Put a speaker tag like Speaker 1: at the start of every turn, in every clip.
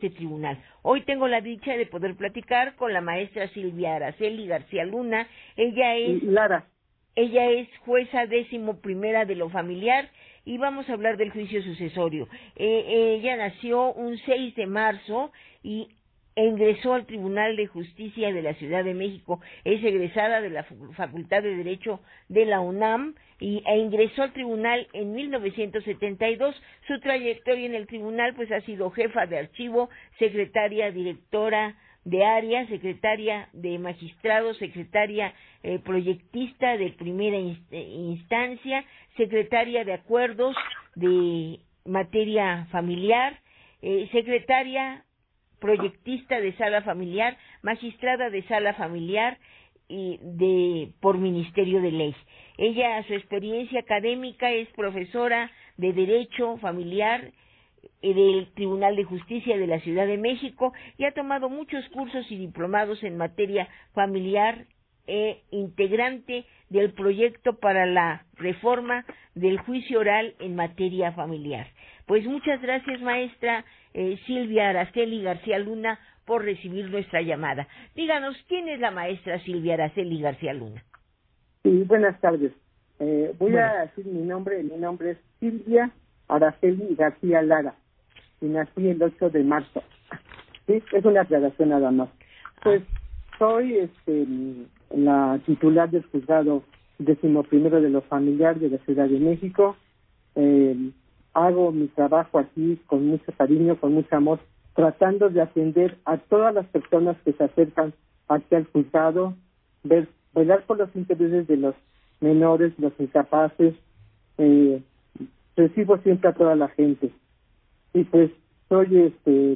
Speaker 1: este tribunal. Hoy tengo la dicha de poder platicar con la maestra Silvia Araceli García Luna. Ella es jueza 11ª de lo familiar y vamos a hablar del juicio sucesorio. Ella nació un 6 de marzo e ingresó al Tribunal de Justicia de la Ciudad de México. Es egresada de la Facultad de Derecho de la UNAM e ingresó al tribunal en 1972. Su trayectoria en el tribunal pues ha sido jefa de archivo, secretaria directora de área, secretaria de magistrados, secretaria proyectista de primera instancia, secretaria de acuerdos de materia familiar, secretaria proyectista de sala familiar, magistrada de sala familiar y por Ministerio de Ley. Ella, su experiencia académica es profesora de Derecho Familiar del Tribunal de Justicia de la Ciudad de México y ha tomado muchos cursos y diplomados en materia familiar integrante del proyecto para la reforma del juicio oral en materia familiar. Pues muchas gracias, maestra Silvia Araceli García Luna, por recibir nuestra llamada. Díganos, ¿quién es la maestra Silvia Araceli García Luna?
Speaker 2: Sí, buenas tardes. Voy a decir mi nombre es Silvia Araceli García Lara y nací el 8 de marzo. Sí, es una aclaración nada más. Pues soy la titular del juzgado 11º de lo familiar de la Ciudad de México. Hago mi trabajo aquí con mucho cariño, con mucho amor, tratando de atender a todas las personas que se acercan aquí al juzgado, velar por los intereses de los menores, los incapaces. Recibo siempre a toda la gente. Y pues soy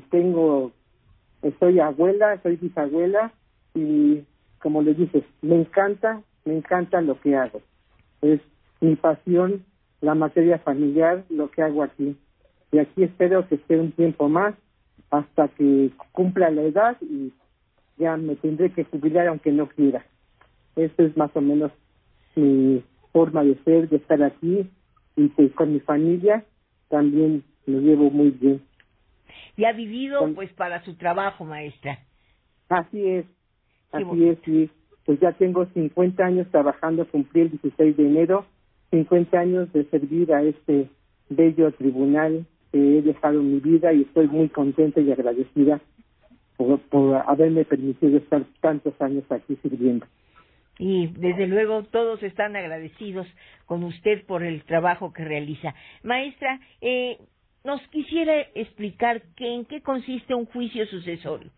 Speaker 2: abuela, soy bisabuela y como les dices, me encanta lo que hago. Es mi pasión, la materia familiar, lo que hago aquí. Y aquí espero que esté un tiempo más hasta que cumpla la edad y ya me tendré que jubilar aunque no quiera. Esa es más o menos mi forma de ser, de estar aquí, y pues con mi familia también me llevo muy bien.
Speaker 1: Y ha vivido pues para su trabajo, maestra.
Speaker 2: Así es, sí. Pues ya tengo 50 años trabajando, cumplí el 16 de enero, 50 años de servir a este bello tribunal que he dejado en mi vida y estoy muy contenta y agradecida por haberme permitido estar tantos años aquí sirviendo.
Speaker 1: Y desde luego todos están agradecidos con usted por el trabajo que realiza. Maestra, ¿nos quisiera explicar en qué consiste un juicio sucesorio?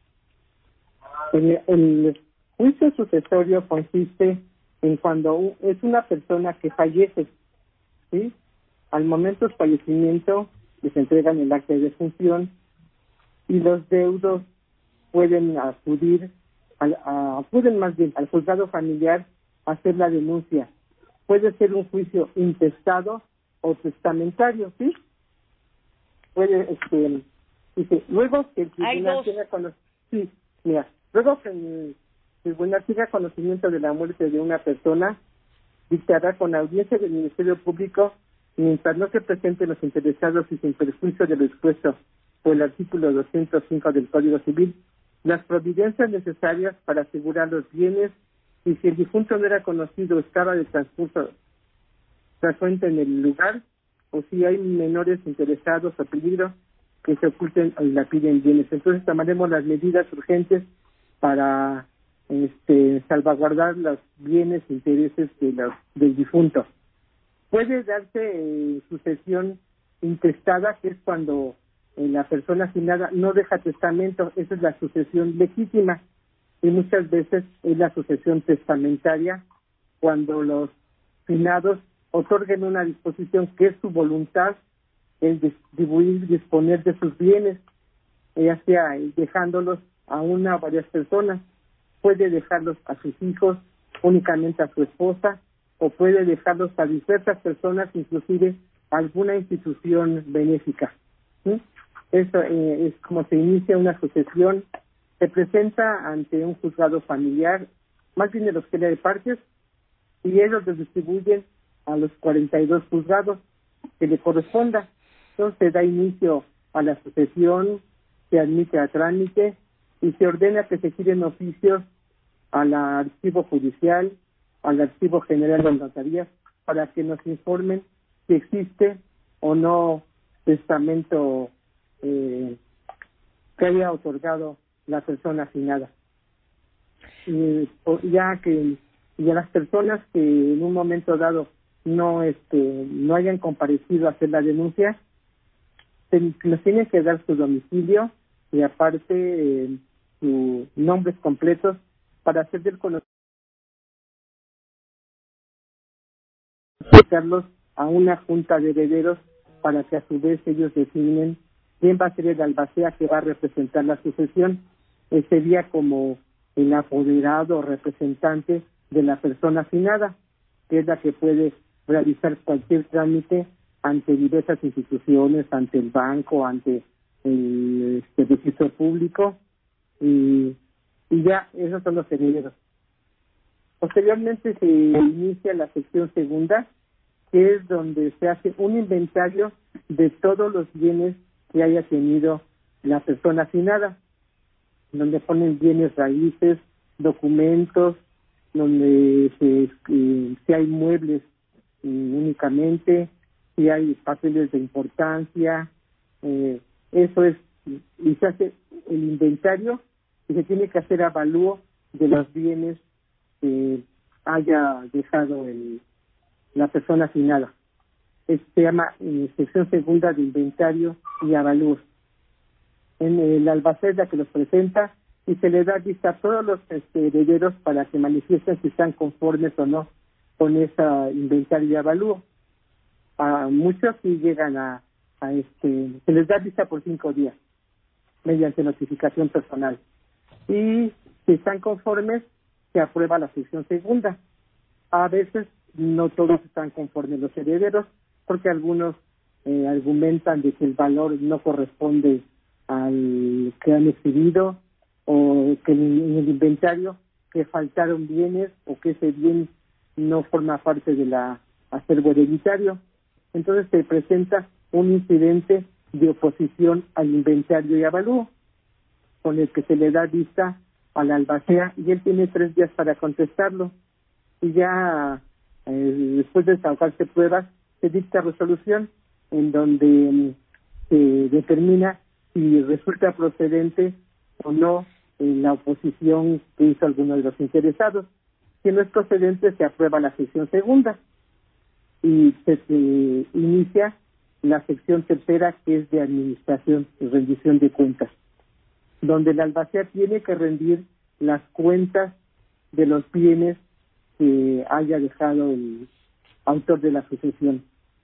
Speaker 2: El juicio sucesorio consiste en cuando es una persona que fallece, ¿sí? Al momento del fallecimiento les entregan el acta de defunción y los deudos pueden acuden más bien al juzgado familiar a hacer la denuncia. Puede ser un juicio intestado o testamentario, ¿sí? Dice, luego que el tribunal tenga conocimiento de la muerte de una persona, dictará con audiencia del Ministerio Público, mientras no se presenten los interesados y sin perjuicio de lo expuesto por el artículo 205 del Código Civil, las providencias necesarias para asegurar los bienes, y si el difunto no era conocido, estaba de transcurso frecuente en el lugar, o si hay menores interesados o peligro, que se oculten y la piden bienes. Entonces tomaremos las medidas urgentes para salvaguardar los bienes e intereses del difunto. Puede darse sucesión intestada, que es cuando la persona afinada no deja testamento. Esa es la sucesión legítima, y muchas veces es la sucesión testamentaria, cuando los finados otorguen una disposición que es su voluntad, el disponer de sus bienes, ya sea dejándolos a una o varias personas. Puede dejarlos a sus hijos, únicamente a su esposa, o puede dejarlos a diversas personas, inclusive a alguna institución benéfica, ¿sí? Eso es como se inicia una sucesión. Se presenta ante un juzgado familiar, más bien de los que le de partes, y ellos los distribuyen a los 42 juzgados que le corresponda. Entonces se da inicio a la sucesión, se admite a trámite y se ordena que se giren oficios al archivo judicial, al archivo general de notarías, para que nos informen si existe o no testamento que haya otorgado la persona asignada. Ya que y a las personas que en un momento dado no hayan comparecido a hacer la denuncia, nos tienen que dar su domicilio y aparte sus nombres completos para hacer del conocimiento a una junta de herederos para que a su vez ellos definen quién va a ser el albacea que va a representar la sucesión. Sería como el apoderado o representante de la persona afinada, que es la que puede realizar cualquier trámite ante diversas instituciones, ante el banco, ante el registro público, y ya, esos son los herederos. Posteriormente se inicia la sección segunda, que es donde se hace un inventario de todos los bienes que haya tenido la persona afinada, donde ponen bienes raíces, documentos, donde si hay muebles únicamente, si hay papeles de importancia, eso es, y se hace el inventario y se tiene que hacer avalúo de los bienes que haya dejado la persona asignada. Se llama sección segunda de inventario y avalúos. En el albacea es la que los presenta y se le da vista a todos los herederos para que manifiesten si están conformes o no con ese inventario y avalúo. A muchos sí llegan se les da vista por 5 días mediante notificación personal, y si están conformes se aprueba la sección segunda. A veces no todos están conformes los herederos, porque algunos argumentan de que el valor no corresponde al que han exhibido, o que en el inventario que faltaron bienes, o que ese bien no forma parte de la acervo hereditario. Entonces se presenta un incidente de oposición al inventario y avalúo, con el que se le da vista al albacea y él tiene 3 días para contestarlo, y ya después de desahogarse pruebas se dicta resolución en donde se determina si resulta procedente o no la oposición que hizo alguno de los interesados. Si no es procedente, se aprueba la sección segunda y se inicia la sección tercera, que es de administración y rendición de cuentas, donde el albacea tiene que rendir las cuentas de los bienes que haya dejado el autor de la sucesión.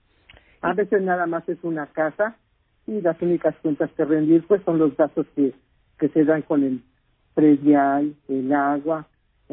Speaker 2: A veces nada más es una casa y las únicas cuentas que rendir pues son los gastos que se dan con el predial, el agua,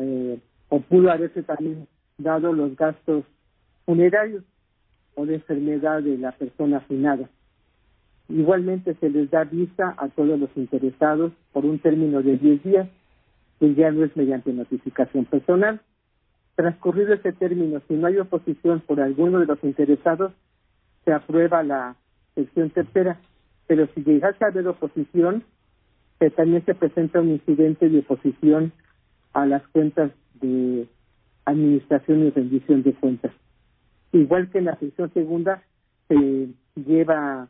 Speaker 2: o pudo haberse también dado los gastos funerarios o de enfermedad de la persona afinada. Igualmente se les da vista a todos los interesados por un término de 10 días, que ya no es mediante notificación personal. Transcurrido ese término, si no hay oposición por alguno de los interesados, se aprueba la sección tercera, pero si llegase a haber oposición, también se presenta un incidente de oposición a las cuentas de administración y rendición de cuentas. Igual que en la sección segunda, se lleva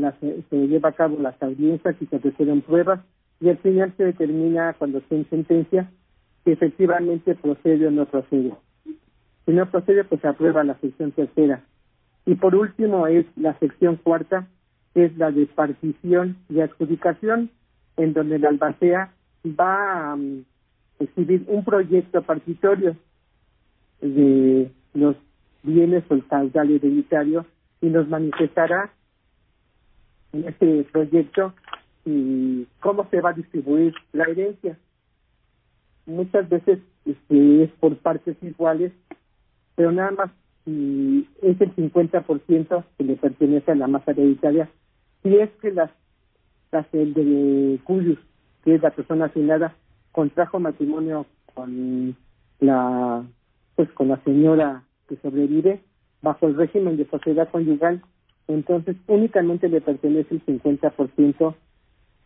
Speaker 2: a cabo las audiencias y se refieren pruebas, y al final se determina, cuando se sentencia, si efectivamente procede o no procede. Si no procede, pues se aprueba la sección tercera. Y por último es la sección cuarta, que es la de partición y adjudicación, en donde el albacea va a exhibir un proyecto partitorio de los bienes o el caudal hereditario y nos manifestará en este proyecto y cómo se va a distribuir la herencia. Muchas veces es por partes iguales, pero nada más si es el 50% que le pertenece a la masa hereditaria, si es que el de cuyos, que es la persona asignada, contrajo matrimonio con la señora que sobrevive bajo el régimen de sociedad conyugal, entonces únicamente le pertenece el 50%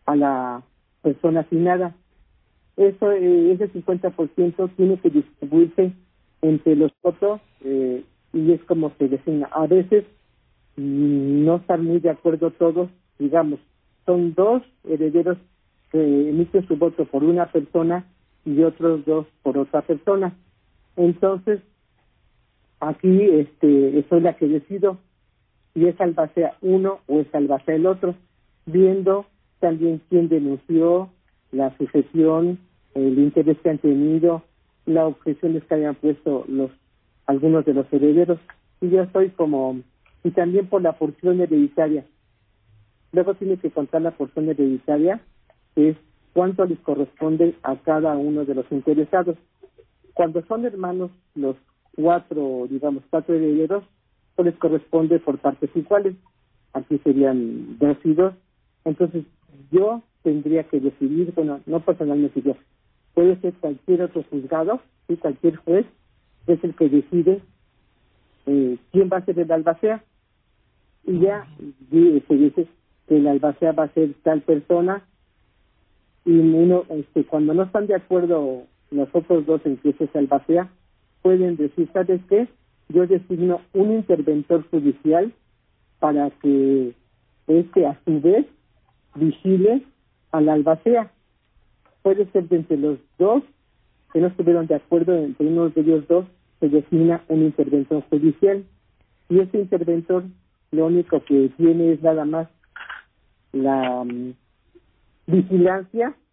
Speaker 2: a la persona asignada. Eso, ese 50% tiene que distribuirse entre los otros y es como se designa. A veces no están muy de acuerdo todos, digamos, son 2 herederos que emiten su voto por una persona y otros 2 por otra persona. Entonces, aquí soy la que decido si es albacea uno o es albacea el otro, viendo también quién denunció la sucesión, el interés que han tenido, las objeciones que hayan puesto algunos de los herederos, y yo estoy y también por la porción hereditaria. Luego tiene que contar la porción hereditaria, que es cuánto les corresponde a cada uno de los interesados. Cuando son hermanos, los 4 herederos, pues les corresponde por partes iguales. Aquí serían 2 y 2. Entonces, yo tendría que decidir, bueno, no personalmente yo, puede ser cualquier otro juzgado, y cualquier juez es el que decide quién va a ser el albacea. Y ya se dice que el albacea va a ser tal persona, y cuando no están de acuerdo los otros 2 en que ese es albacea, pueden decir, ¿sabes qué? Yo designo un interventor judicial para que a su vez vigile al albacea. Puede ser de entre los 2 que no estuvieron de acuerdo, entre uno de ellos 2 se designa un interventor judicial, y ese interventor lo único que tiene es nada más la vigilancia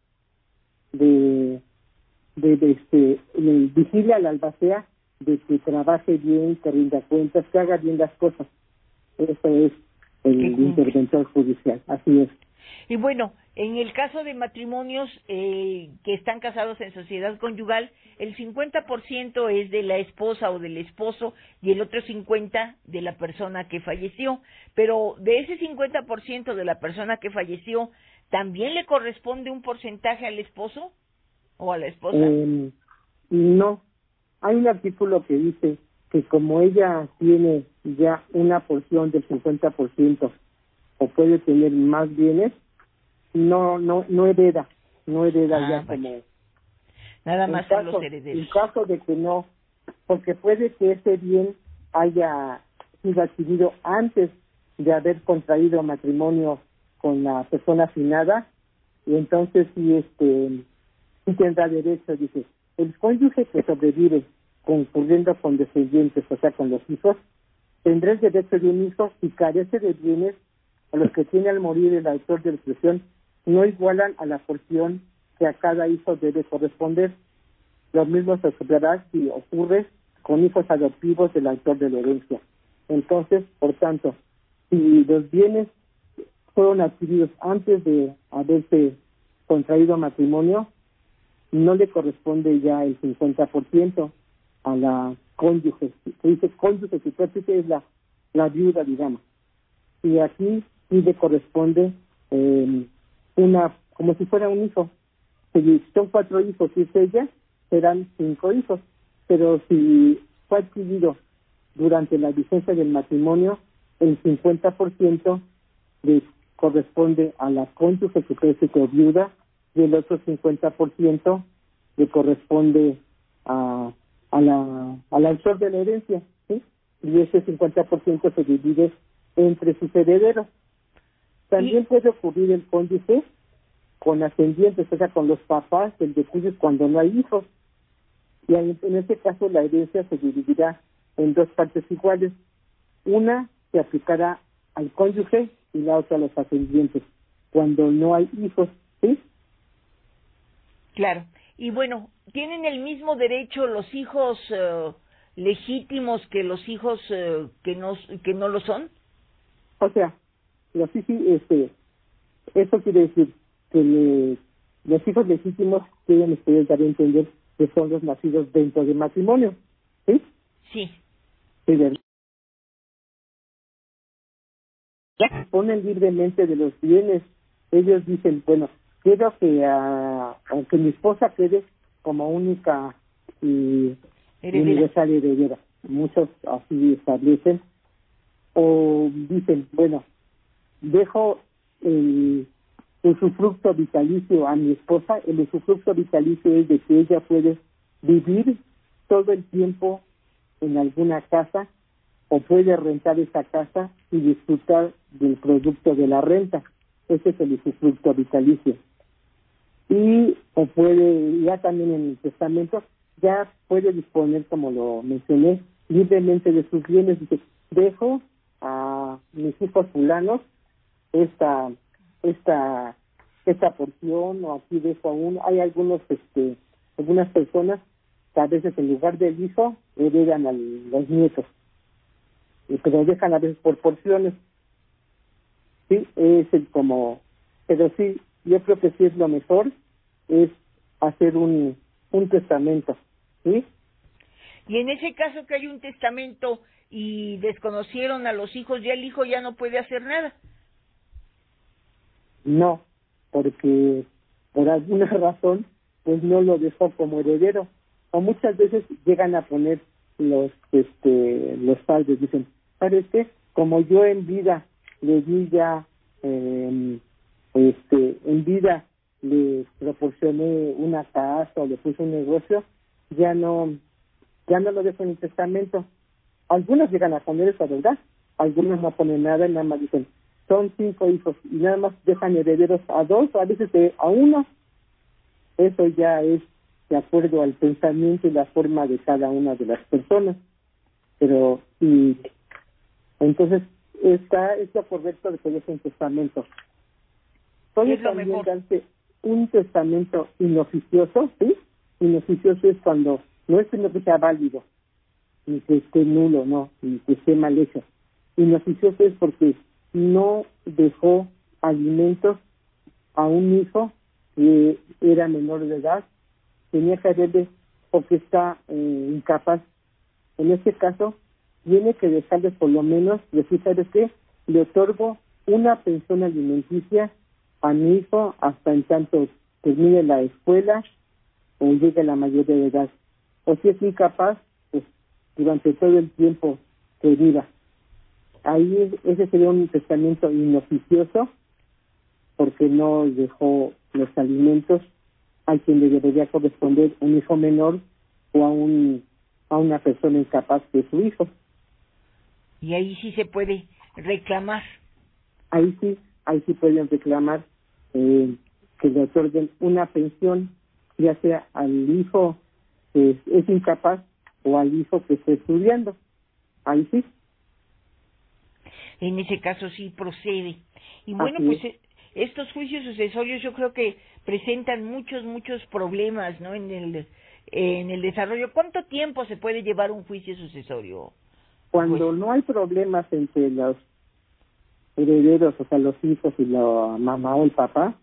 Speaker 2: vigilia al albacea de que trabaje bien, que rinda cuentas, que haga bien las cosas. Eso es el interventor judicial, así es.
Speaker 1: Y bueno, en el caso de matrimonios que están casados en sociedad conyugal, el 50% es de la esposa o del esposo y el otro 50% de la persona que falleció. Pero de ese 50% de la persona que falleció, ¿también le corresponde un porcentaje al esposo o a la esposa?
Speaker 2: No. Hay un artículo que dice que como ella tiene ya una porción del 50% o puede tener más bienes, no hereda ya como
Speaker 1: nada más a los herederos.
Speaker 2: En caso de que no, porque puede que ese bien haya sido adquirido antes de haber contraído matrimonio con la persona afinada, y entonces sí tendrá derecho. Dice, el cónyuge que sobrevive concurriendo con descendientes, o sea, con los hijos, tendrá el derecho de un hijo si carece de bienes a los que tiene al morir el autor de la sucesión no igualan a la porción que a cada hijo debe corresponder. Lo mismo se observará si ocurre con hijos adoptivos del autor de la herencia. Entonces, por tanto, si los bienes fueron adquiridos antes de haberse contraído matrimonio, no le corresponde ya el 50% a la cónyuge. Se dice cónyuge, si es la viuda, digamos. Y aquí sí le corresponde como si fuera un hijo. Si son 4 hijos y es ella, serán 5 hijos. Pero si fue adquirido durante la vigencia del matrimonio, el 50% le corresponde a la cónyuge que puede ser viuda, y el otro 50% le corresponde al autor de la herencia, ¿sí? Y ese 50% se divide entre sus herederos. También puede ocurrir el cónyuge con ascendientes, o sea, con los papás del decúbito cuando no hay hijos. Y en este caso la herencia se dividirá en 2 partes iguales. Una se aplicará al cónyuge y la otra a los ascendientes, cuando no hay hijos, ¿sí?
Speaker 1: Claro. Y bueno, ¿tienen el mismo derecho los hijos legítimos que los hijos que no lo son?
Speaker 2: O sea, eso quiere decir que los hijos legítimos deben dar a entender que son los nacidos dentro del matrimonio, ¿sí?
Speaker 1: Sí.
Speaker 2: Sí, ¿verdad? Ponen libremente de los bienes. Ellos dicen, bueno, quiero que mi esposa quede como única y universal heredera. Muchos así establecen. O dicen, bueno, dejo usufructo vitalicio a mi esposa. El usufructo vitalicio es de que ella puede vivir todo el tiempo en alguna casa o puede rentar esa casa y disfrutar del producto de la renta. Ese es el usufructo vitalicio. Y o puede, ya también en el testamento, ya puede disponer, como lo mencioné, libremente de sus bienes. Dice, dejo a mis hijos fulanos esta porción, o aquí dejo hay algunas personas que a veces en lugar del hijo heredan a los nietos, pero dejan a veces por porciones. Sí, pero sí, yo creo que sí es lo mejor, es hacer un testamento, ¿sí?
Speaker 1: Y en ese caso que hay un testamento y desconocieron a los hijos, ya el hijo ya no puede hacer nada.
Speaker 2: No, porque por alguna razón pues no lo dejó como heredero, o muchas veces llegan a poner los padres, dicen, ¿sabes qué? Como yo en vida le di ya en vida le proporcioné una casa o le puse un negocio, ya no lo dejo en el testamento. Algunos llegan a poner esa, ¿verdad? Algunos no ponen nada y nada más dicen, son 5 hijos, y nada más dejan herederos a 2, a veces a 1. Eso ya es de acuerdo al pensamiento y la forma de cada una de las personas. Pero, y entonces, es lo correcto de que deje un testamento. Puede también darse un testamento inoficioso, ¿sí? Inoficioso es cuando no es que sea válido, ni que esté nulo, no, ni que esté mal hecho. Inoficioso es porque no dejó alimentos a un hijo que era menor de edad, tenía que haberle, porque está incapaz. En este caso, tiene que dejarle por lo menos, decir, ¿sabes qué? Le otorgo una pensión alimenticia a mi hijo hasta en tanto termine la escuela o llegue a la mayoría de edad. O si es incapaz, pues durante todo el tiempo que viva. Ahí ese sería un testamento inoficioso, porque no dejó los alimentos a quien le debería corresponder, un hijo menor o a una persona incapaz de su hijo.
Speaker 1: Y ahí sí se puede reclamar.
Speaker 2: Ahí sí pueden reclamar que le otorguen una pensión, ya sea al hijo que es incapaz o al hijo que está estudiando. Ahí sí.
Speaker 1: En ese caso sí procede. Y bueno, pues estos juicios sucesorios yo creo que presentan muchos problemas, ¿no? En el desarrollo. ¿Cuánto tiempo se puede llevar un juicio sucesorio?
Speaker 2: Cuando no hay problemas entre los herederos, o sea, los hijos y la mamá o el papá,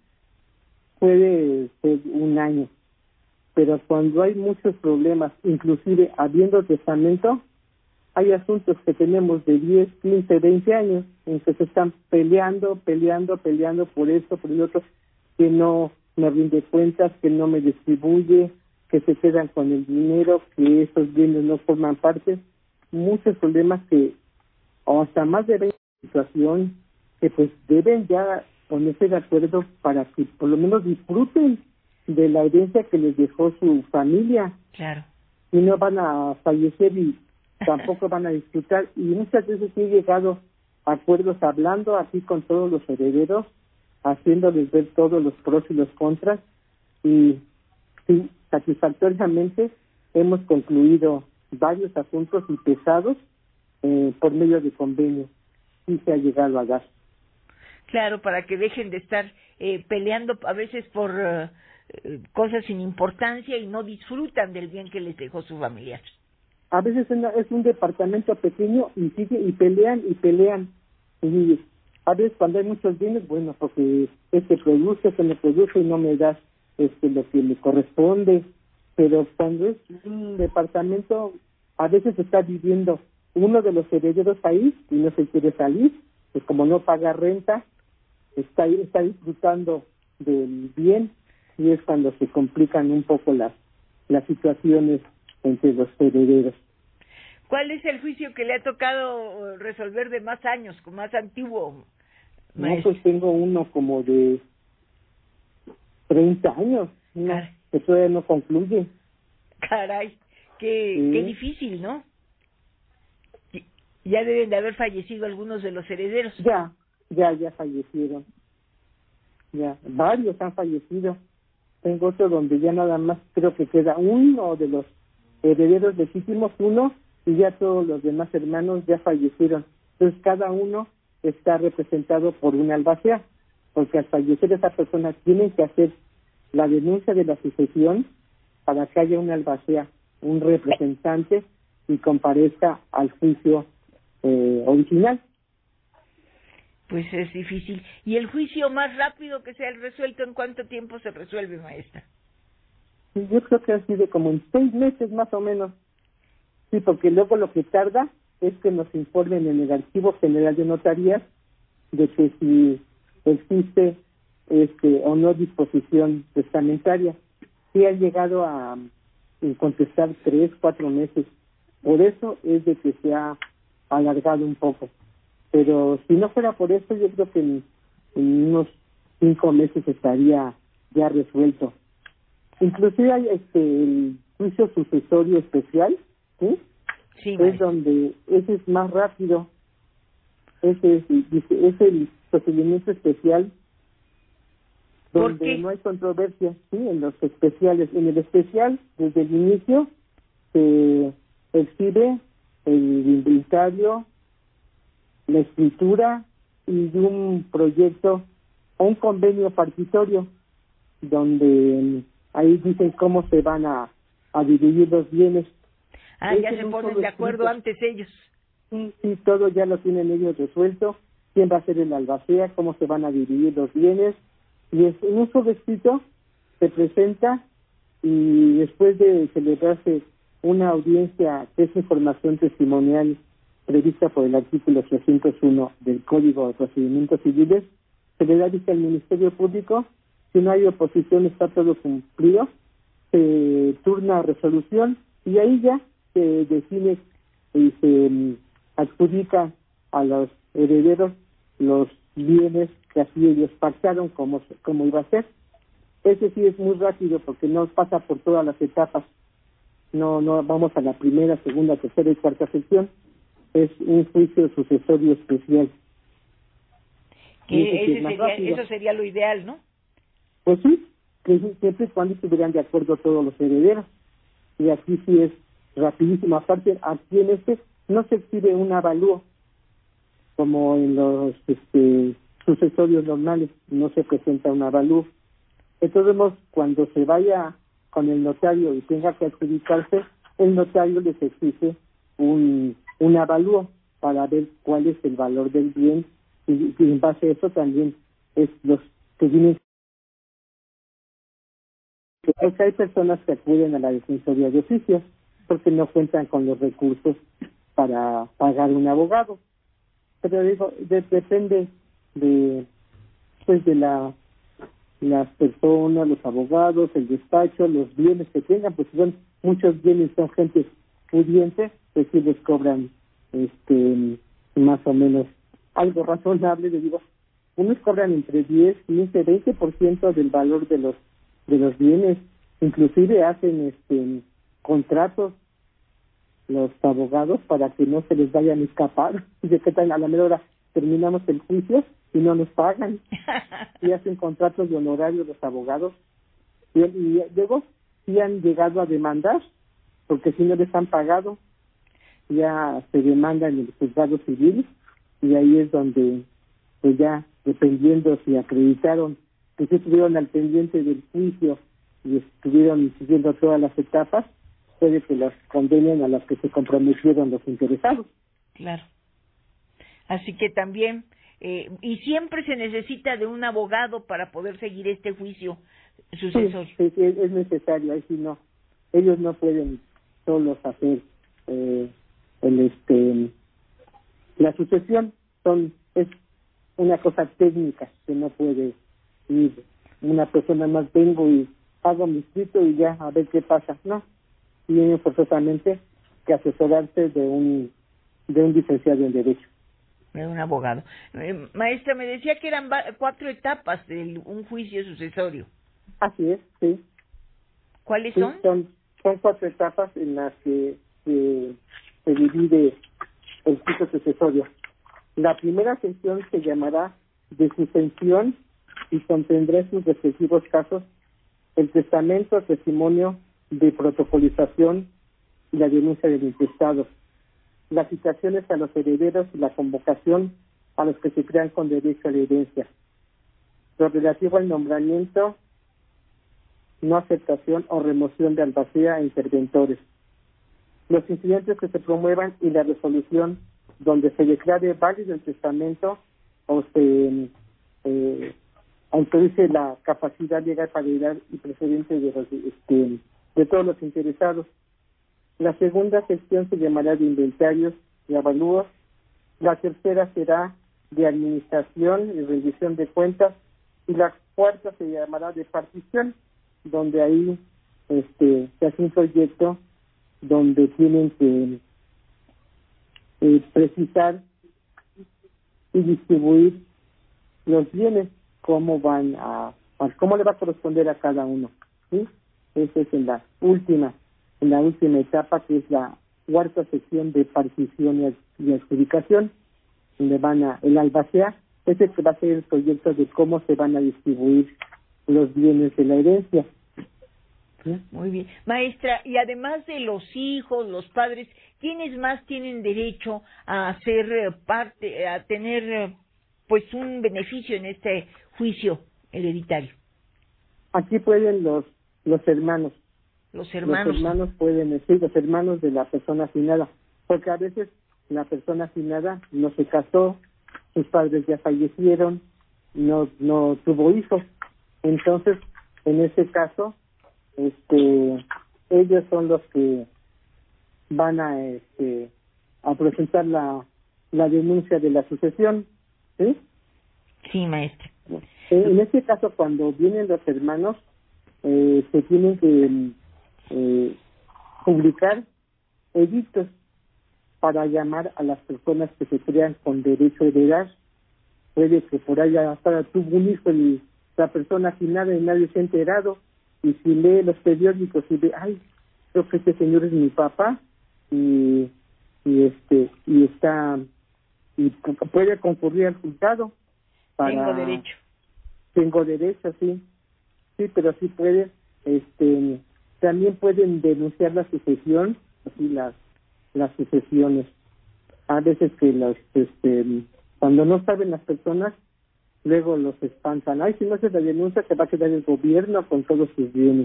Speaker 2: puede ser 1 año. Pero cuando hay muchos problemas, inclusive habiendo testamento, hay asuntos que tenemos de 10, 15, 20 años en que se están peleando por esto, por el otro, que no me rinde cuentas, que no me distribuye, que se quedan con el dinero, que esos bienes no forman parte. Muchos problemas que, o hasta más de 20 situaciones, que pues deben ya ponerse de acuerdo para que por lo menos disfruten de la herencia que les dejó su familia.
Speaker 1: Claro.
Speaker 2: Y no van a fallecer y tampoco van a disfrutar. Y muchas veces he llegado a acuerdos hablando así con todos los herederos, haciéndoles ver todos los pros y los contras, y sí, satisfactoriamente hemos concluido varios asuntos y pesados por medio de convenios. Sí se ha llegado a dar.
Speaker 1: Claro, para que dejen de estar peleando a veces por cosas sin importancia y no disfrutan del bien que les dejó su familiar.
Speaker 2: A veces es un departamento pequeño y pelean. Y a veces cuando hay muchos bienes, bueno, porque se me produce y no me das lo que me corresponde. Pero cuando es un departamento, a veces está viviendo uno de los herederos ahí y no se quiere salir, pues como no paga renta, está disfrutando del bien, y es cuando se complican un poco las situaciones entre los herederos.
Speaker 1: ¿Cuál es el juicio que le ha tocado resolver de más años, más antiguo,
Speaker 2: maestro? No, pues tengo uno como de 30 años, ¿no? Que todavía no concluye.
Speaker 1: Caray, qué difícil, ¿no? Ya deben de haber fallecido algunos de los herederos.
Speaker 2: Ya fallecieron. Ya, varios han fallecido. Tengo otro donde ya nada más creo que queda uno de los herederos legítimos, uno, y ya todos los demás hermanos ya fallecieron. Entonces cada uno está representado por un albacea, porque al fallecer esa persona tienen que hacer la denuncia de la sucesión para que haya un albacea, un representante, y comparezca al juicio original.
Speaker 1: Pues es difícil. ¿Y el juicio más rápido que sea resuelto, en cuánto tiempo se resuelve, maestra?
Speaker 2: Sí, yo creo que ha sido como en 6 meses más o menos. Sí, porque luego lo que tarda es que nos informen en el Archivo General de Notarías de que si existe o no disposición testamentaria. Sí han llegado a contestar 3, 4 meses. Por eso es de que se ha alargado un poco. Pero si no fuera por eso, yo creo que en unos 5 meses estaría ya resuelto. Inclusive hay el juicio sucesorio especial, ¿sí? Sí, es donde ese es más rápido. Ese es el procedimiento especial donde no hay controversia, sí, en los especiales. En el especial, desde el inicio, se exhibe el inventario, la escritura y un proyecto o un convenio partitorio donde ahí dicen cómo se van a dividir los bienes.
Speaker 1: Ya se ponen de acuerdo antes ellos.
Speaker 2: Sí, todo ya lo tienen ellos resuelto, quién va a ser el albacea, cómo se van a dividir los bienes, y en un solo escrito se presenta, y después de celebrarse una audiencia que es información testimonial prevista por el artículo 301 del Código de Procedimientos Civiles, se le da vista al Ministerio Público. Si no hay oposición, está todo cumplido, se turna resolución y ahí ya se define y se adjudica a los herederos los bienes que así ellos pactaron como iba a ser. Ese sí es muy rápido porque no pasa por todas las etapas. No vamos a la primera, segunda, tercera y cuarta sección. Es un juicio sucesorio especial.
Speaker 1: Eso sería lo ideal, ¿no?
Speaker 2: Pues sí, que siempre y cuando estuvieran de acuerdo todos los herederos. Y aquí sí es rapidísimo. Aparte, aquí en no se exhibe un avalúo como en los sucesorios normales, no se presenta un avalúo. Entonces, cuando se vaya con el notario y tenga que adjudicarse, el notario les exige un avalúo para ver cuál es el valor del bien, y en base a eso también es los que vienen. Porque hay personas que acuden a la Defensoría de Oficios porque no cuentan con los recursos para pagar un abogado. Pero digo, depende de las personas, los abogados, el despacho, los bienes que tengan, pues si son muchos bienes, son gente pudiente, pues sí les cobran más o menos algo razonable. Les digo, unos cobran entre 10, 15, 20% del valor de los bienes. Inclusive hacen contratos los abogados para que no se les vayan a escapar. Dice que a la mera hora terminamos el juicio y no nos pagan. Y hacen contratos de honorarios los abogados. Y luego sí han llegado a demandar, porque si no les han pagado, ya se demanda en el juzgado civil, y ahí es donde, pues ya, dependiendo si acreditaron que sí estuvieron al pendiente del juicio y estuvieron siguiendo todas las etapas, puede que las condenen a las que se comprometieron los interesados.
Speaker 1: Claro. Así que también, y siempre se necesita de un abogado para poder seguir este juicio sucesorio.
Speaker 2: Sí, es necesario, ahí sí no. Ellos no pueden solos hacer la sucesión, es una cosa técnica que no puede ir una persona más, vengo y hago mi escrito y ya, a ver qué pasa. No, tienen forzosamente que asesorarse de un licenciado en Derecho.
Speaker 1: De un abogado. Maestra, me decía que eran 4 etapas de un juicio sucesorio.
Speaker 2: Así es, sí.
Speaker 1: ¿Cuáles
Speaker 2: sí,
Speaker 1: son?
Speaker 2: Son 4 etapas en las que se divide el ciclo sucesorio. La primera sesión se llamará de suspensión y contendrá en sus respectivos casos el testamento, testimonio de protocolización y la denuncia del intestado, las citaciones a los herederos y la convocación a los que se crean con derecho a la herencia. Lo relativo al nombramiento, no aceptación o remoción de albacea e interventores. Los incidentes que se promuevan y la resolución donde se declare válido el testamento o se autorice la capacidad legal para heredar y precedente de todos los interesados. La segunda sección se llamará de inventarios y avalúos. La tercera será de administración y revisión de cuentas. Y la cuarta se llamará de partición, donde ahí se hace un proyecto donde tienen que precisar y distribuir los bienes, cómo le va a corresponder a cada uno, ¿sí? Esa es en la última etapa, que es la cuarta sección de partición y adjudicación, donde el albacea, ese va a ser el proyecto de cómo se van a distribuir los bienes de la herencia.
Speaker 1: ¿Sí? Muy bien. Maestra, y además de los hijos, los padres, ¿quiénes más tienen derecho a ser parte, a tener pues un beneficio en este juicio hereditario?
Speaker 2: Aquí pueden los hermanos.
Speaker 1: Los hermanos.
Speaker 2: Los hermanos pueden decir, los hermanos de la persona afinada, porque a veces la persona afinada no se casó, sus padres ya fallecieron, no tuvo hijos. Entonces, en ese caso, ellos son los que van a presentar la denuncia de la sucesión, ¿sí?
Speaker 1: Sí, maestra.
Speaker 2: En este caso, cuando vienen los hermanos, se tienen que publicar edictos para llamar a las personas que se crean con derecho a heredar. Puede que por ahí hasta tuvo un hijo y la persona afinada y nadie se ha enterado, y si lee los periódicos y ve, ay, creo que este señor es mi papá, y puede concurrir al juzgado. Tengo derecho, sí, pero sí puede, también pueden denunciar la sucesión, así las sucesiones. A veces que cuando no saben las personas, luego los espantan. Ay, si no haces la denuncia, te va a quedar el gobierno con todos sus bienes.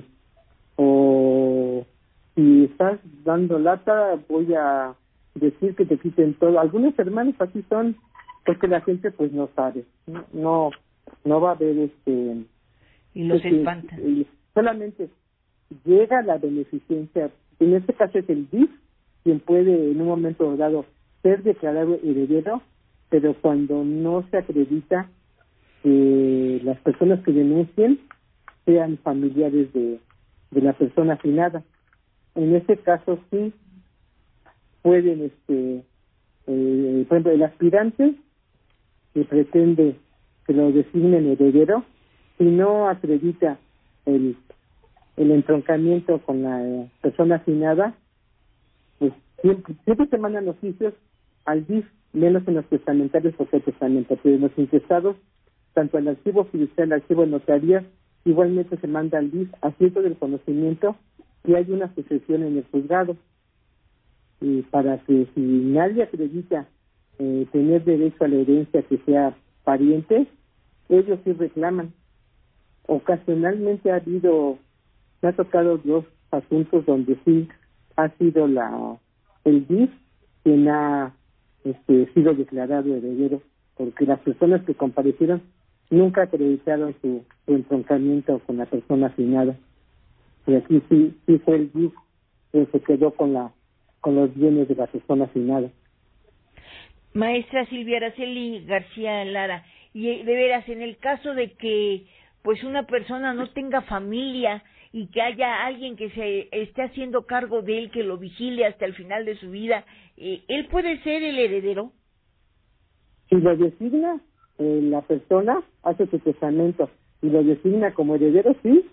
Speaker 2: O si estás dando lata, voy a decir que te quiten todo. Algunos hermanos así son, porque la gente pues no sabe. No va a haber
Speaker 1: y los espantan.
Speaker 2: Solamente llega la beneficencia. En este caso es el DIF quien puede en un momento dado ser declarado heredero, pero cuando no se acredita que las personas que denuncien sean familiares de la persona afinada. En este caso sí pueden, por ejemplo, el aspirante que pretende que lo designen heredero, si no acredita el entroncamiento con la persona afinada, pues siempre se mandan oficios al DIF, menos en los testamentarios, porque hay testamento, pero en los intestados, tanto al archivo judicial, al archivo de notarías, igualmente se manda al DIF, haciendo del conocimiento que hay una sucesión en el juzgado, y para que si nadie acredita tener derecho a la herencia que sea pariente, ellos sí reclaman. Ocasionalmente me ha tocado 2 asuntos donde sí ha sido el DIF quien ha sido declarado heredero, porque las personas que comparecieron nunca acreditaron su entroncamiento con la persona afinada. Y aquí sí fue el DIF que se quedó con los bienes de la persona afinada.
Speaker 1: Maestra Silvia Araceli García Lara, y de veras, en el caso de que pues una persona no tenga familia y que haya alguien que se esté haciendo cargo de él, que lo vigile hasta el final de su vida, ¿él puede ser el heredero?
Speaker 2: Si lo designa la persona, hace su testamento y lo designa como heredero, sí,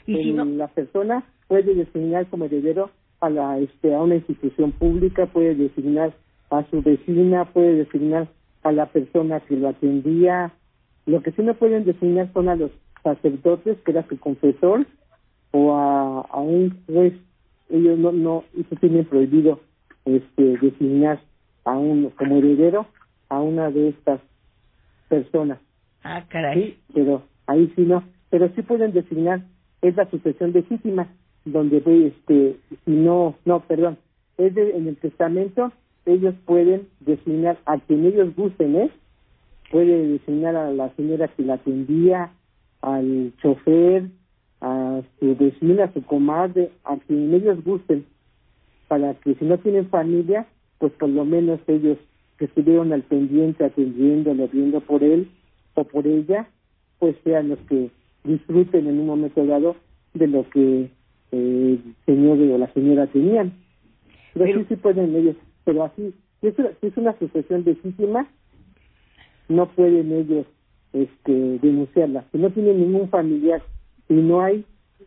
Speaker 2: La persona puede designar como heredero a una institución pública, puede designar a su vecina, puede designar a la persona que lo atendía. Lo que sí no pueden designar son a los sacerdotes, que era su confesor, o a un juez. Ellos no eso tienen prohibido designar como heredero a una de estas personas.
Speaker 1: Ah, caray.
Speaker 2: Sí, pero ahí sí no. Pero sí pueden designar, es la sucesión legítima, donde en el testamento ellos pueden designar a quien ellos gusten, puede designar a la señora que la atendía, al chofer, a su vecina, a su comadre, a quien ellos gusten, para que si no tienen familia, pues por lo menos ellos que estuvieron al pendiente atendiéndolo, viendo por él o por ella, pues sean los que disfruten en un momento dado de lo que el señor o la señora tenían. Pero sí pueden ellos, pero así, si es una sucesión legítima, no pueden ellos denunciarla. Si no tienen ningún familiar y no hay,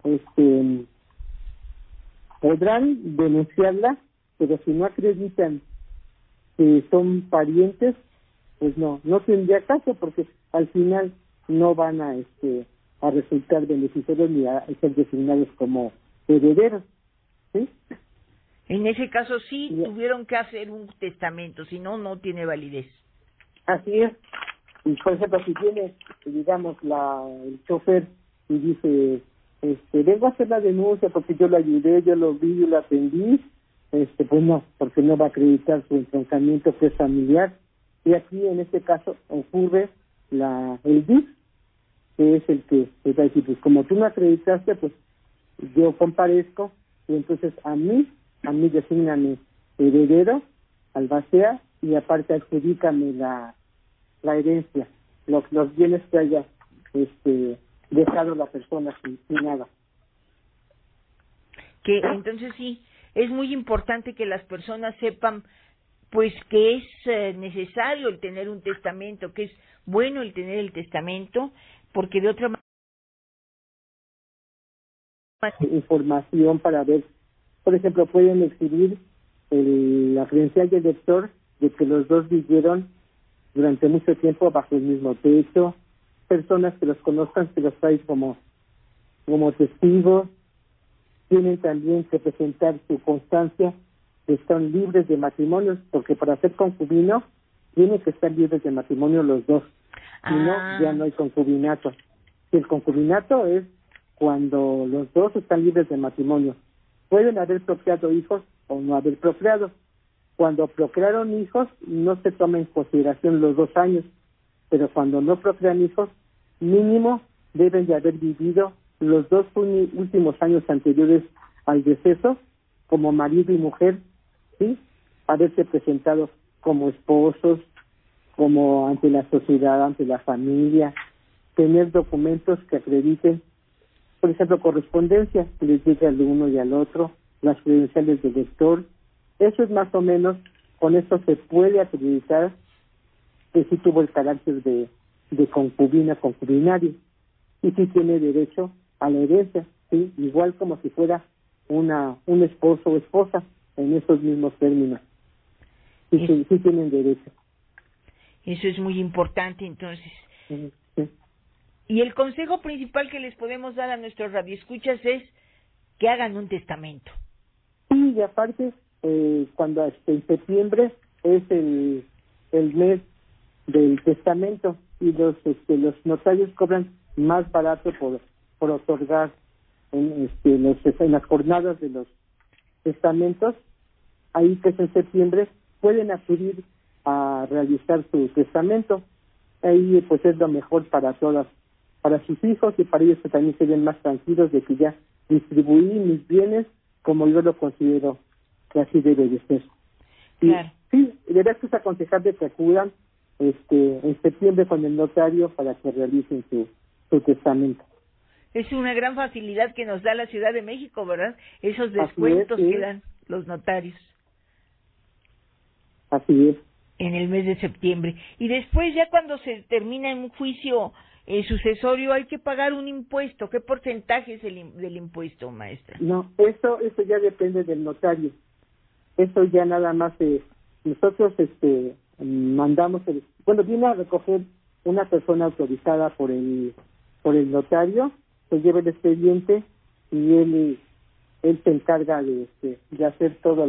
Speaker 2: podrán denunciarla, pero si no acreditan que son parientes, pues no tendría caso, porque al final no van a resultar beneficiarios ni a ser designados como herederos, ¿sí?
Speaker 1: En ese caso sí tuvieron que hacer un testamento, si no, no tiene validez.
Speaker 2: Así es. Y por ejemplo, si tiene, digamos, el chofer y dice, vengo a hacer la denuncia porque yo lo ayudé, yo lo vi, yo lo atendí, pues no, porque no va a acreditar su entroncamiento que es familiar. Y aquí, en este caso, ocurre el DIF, que es el que va a decir, pues como tú no acreditaste, pues yo comparezco, y entonces a mí desígname heredero, albacea, y aparte adjudícame la herencia, los bienes que haya dejado la persona sin nada.
Speaker 1: Que entonces sí, es muy importante que las personas sepan pues que es necesario el tener un testamento, que es bueno el tener el testamento, porque de otra manera
Speaker 2: información para ver, por ejemplo, pueden exhibir la credencial del lector de que los dos vivieron durante mucho tiempo bajo el mismo techo, personas que los conozcan, que los traen como testigos. Tienen también que presentar su constancia que están libres de matrimonio, porque para ser concubino tienen que estar libres de matrimonio los dos, si no, ya no hay concubinato. El concubinato es cuando los dos están libres de matrimonio. Pueden haber procreado hijos o no haber procreado. Cuando procrearon hijos, no se toma en consideración los 2 años, pero cuando no procrean hijos, mínimo deben de haber vivido los 2 últimos años anteriores al deceso como marido y mujer, ¿sí? Haberse presentado como esposos, como ante la sociedad, ante la familia, tener documentos que acrediten, por ejemplo, correspondencia que les llegue al uno y al otro, las credenciales del lector. Eso es más o menos, con esto se puede acreditar que sí tuvo el carácter de concubina, concubinario, y sí tiene derecho a la herencia, ¿sí? Igual como si fuera un esposo o esposa, en esos mismos términos. Sí tienen derecho.
Speaker 1: Eso es muy importante, entonces.
Speaker 2: Sí.
Speaker 1: Y el consejo principal que les podemos dar a nuestros radioescuchas es que hagan un testamento.
Speaker 2: Sí, y aparte, cuando en septiembre es el mes del testamento y los notarios cobran más barato por otorgar en las jornadas de los testamentos, ahí que es en septiembre, pueden acudir a realizar su testamento. Ahí pues es lo mejor para todas, para sus hijos y para ellos que también se ven más tranquilos de que ya distribuí mis bienes como yo lo considero que así debe de ser.
Speaker 1: Claro.
Speaker 2: Sí, de verdad que es aconsejable que acudan en septiembre con el notario para que realicen su testamento.
Speaker 1: Es una gran facilidad que nos da la Ciudad de México, ¿verdad? Esos descuentos que dan los notarios.
Speaker 2: Así es.
Speaker 1: En el mes de septiembre. Y después, ya cuando se termina un juicio el sucesorio hay que pagar un impuesto. ¿Qué porcentaje es del impuesto, maestra?
Speaker 2: No, eso ya depende del notario. Eso ya nada más nosotros mandamos viene a recoger una persona autorizada por el notario, se lleva el expediente y él se encarga de hacer todos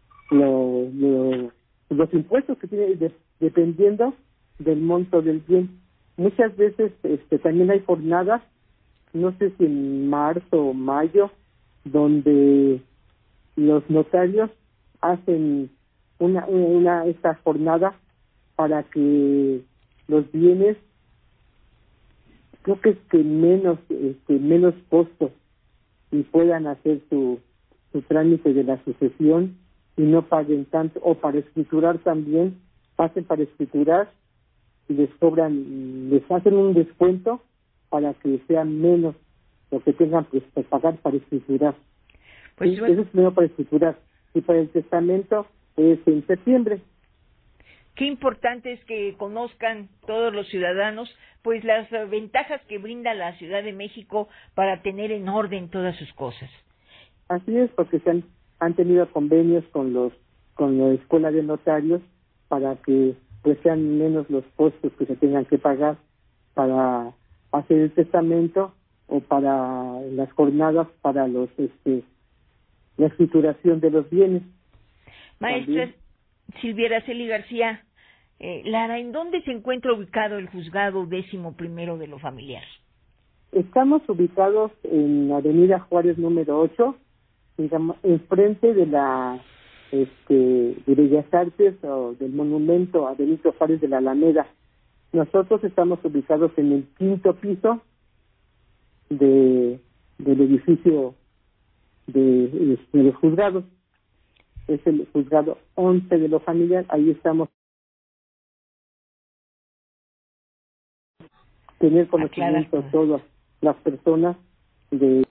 Speaker 2: los impuestos que tiene dependiendo del monto del bien. Muchas veces también hay jornadas, no sé si en marzo o mayo, donde los notarios hacen esta jornada para que los bienes, creo que menos costos, y puedan hacer su trámite de la sucesión y no paguen tanto, o para escriturar también, pasen para escriturar y les hacen un descuento para que sea menos lo que tengan que pagar para escriturar.
Speaker 1: Pues
Speaker 2: eso es menos para escriturar. Y para el testamento es en septiembre.
Speaker 1: Qué importante es que conozcan todos los ciudadanos pues las ventajas que brinda la Ciudad de México para tener en orden todas sus cosas.
Speaker 2: Así es, porque han tenido convenios con la Escuela de Notarios para que pues sean menos los costos que se tengan que pagar para hacer el testamento o para las jornadas para la escrituración de los bienes.
Speaker 1: Maestra
Speaker 2: También.
Speaker 1: Silvia Araceli García Lara, ¿en dónde se encuentra ubicado el juzgado 11º de lo familiar?
Speaker 2: Estamos ubicados en Avenida Juárez número 8, enfrente de la de Bellas Artes o del monumento a Benito Juárez de la Alameda. Nosotros estamos ubicados en el 5º piso del edificio de los juzgados. Es el juzgado 11 de lo familiar. Ahí estamos. Tener conocimiento todas las personas de